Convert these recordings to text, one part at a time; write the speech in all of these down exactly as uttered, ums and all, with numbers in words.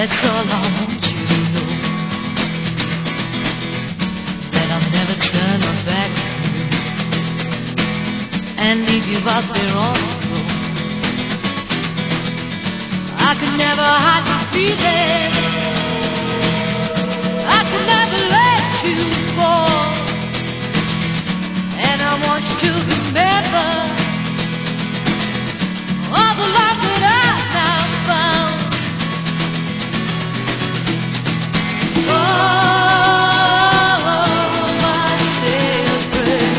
That's all I want you to know. That I'll never turn my back to you and leave you out there on the road. I could never hide my feelings. I could never let you fall. And I want you to remember all the love that I've now found. Oh, my favorite.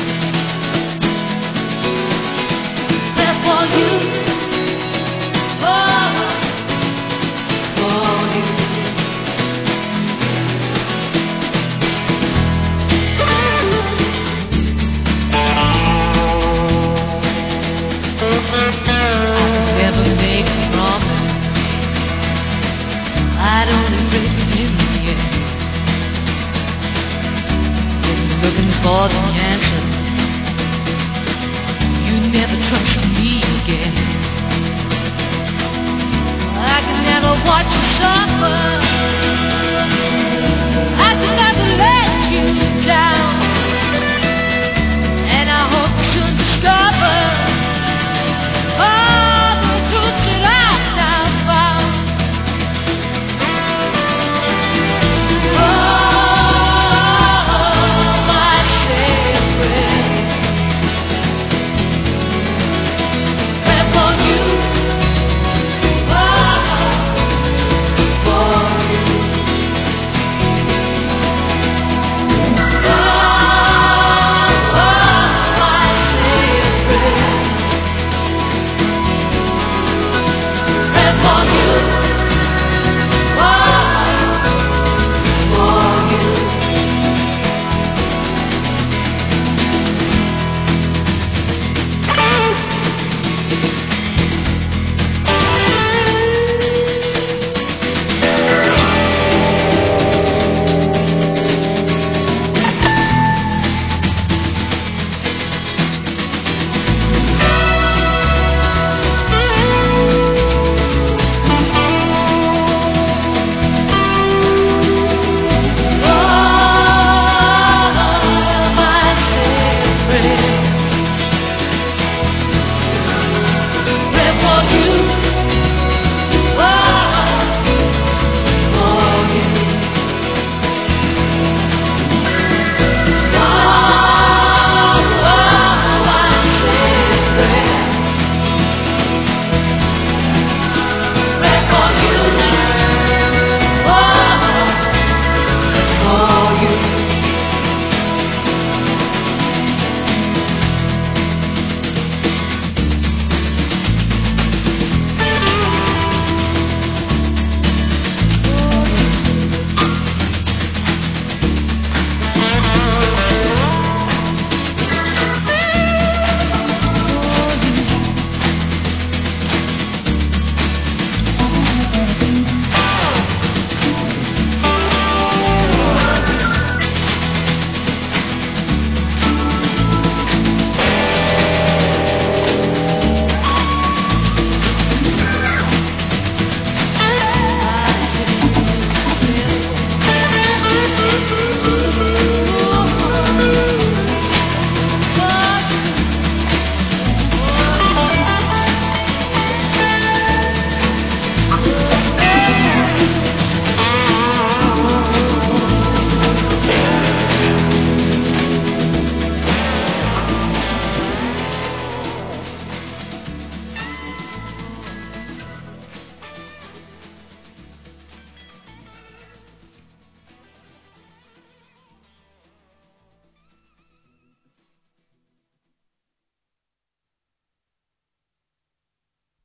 That's for you. Oh, for you. I'd only break it in the end. If you're looking for the answer, you never trust me again. I can never watch